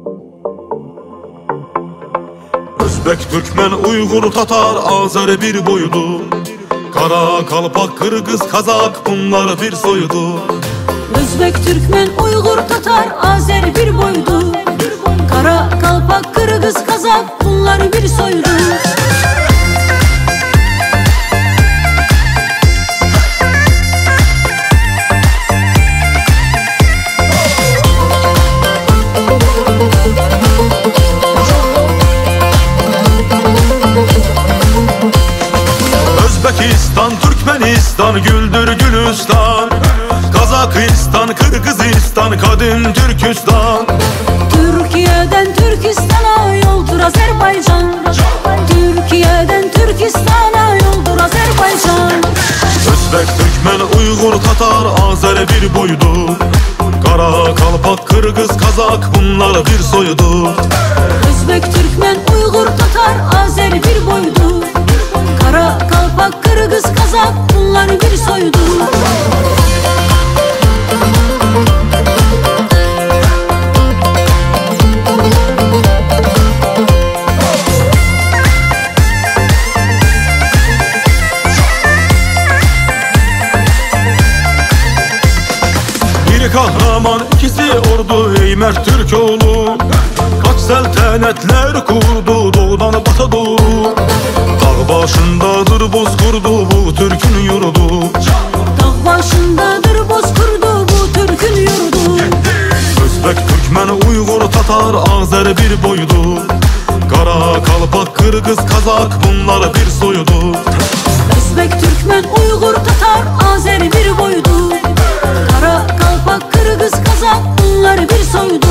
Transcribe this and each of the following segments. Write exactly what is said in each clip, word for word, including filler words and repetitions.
Özbek, Türkmen, Uygur, Tatar, Azeri bir boydu. Kara, Kalpak, Kırgız, Kazak bunlar bir soydu. Özbek, Türkmen, Uygur, Tatar, Azeri bir boydu. Kara, Kalpak, Kırgız, Kazak bunlar bir soydu. Özbekistan, Türkmenistan, güldür Gülistan. Kazakistan, Kırgızistan, kadim Türkistan. Türkiye'den Türkistan'a yoldur Azerbaycan. Türkiye'den Türkistan'a yoldur Azerbaycan. Özbek, Türkmen, Uygur, Tatar, Azeri bir boydu. Kara, Kalpak, Kırgız, Kazak bunlar bir soydu. Özbek, Türkmen, Uygur, Tatar, Azeri bir boydu. Kara, Kalpak, Kırgız, Kazak bunlar bir soydu. Biri kahraman, ikisi ordu, ey mert Türkoğlu. Kaç seltanetler kurdu, doğudan bata doğru. Dağ başındadır bozkurdu bu Türk'ün yurdu. Dağ başındadır bozkurdu bu Türk'ün yurdu. Özbek, Türkmen, Uygur, Tatar, Azeri bir boydu. Kara, Kalpak, Kırgız, Kazak bunlar bir soydu. Özbek, Türkmen, Uygur, Tatar, Azeri bir boydu. Kara, Kalpak, Kırgız, Kazak bunlar bir soydu.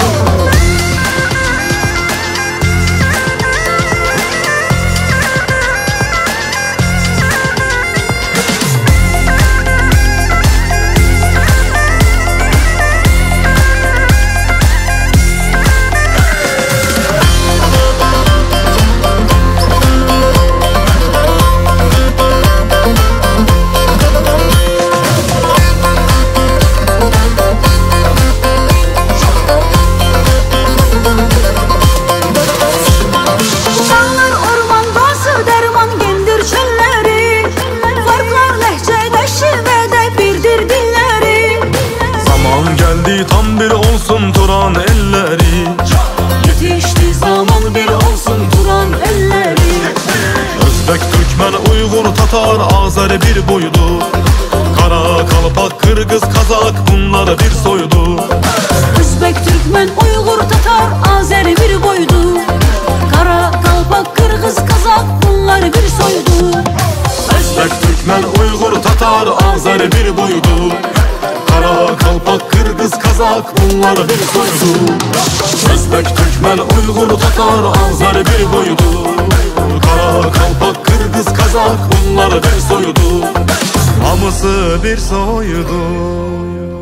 Tam bir olsun Turan elleri. Yetişti zaman bir olsun Turan elleri. Özbek, Türkmen, Uygur, Tatar, Azeri bir boydu. Kara, Kalpak, Kırgız, Kazak bunlar bir soydu. Özbek, Türkmen, Uygur, Tatar, Azeri bir boydu. Kara, Kalpak, Kırgız, Kazak bunlar bir soydu. Özbek, Türkmen, Uygur, Tatar, Azeri bir boydu. Kara, Kalpak, Kırgız, Kazak bunlar bir soydu. Özbek, Türkmen, Uygur, Tatar, Azeri bir boydu. Kara, Kalpak, Kırgız, Kazak bunlar bir soydu. Hamısı bir soydu.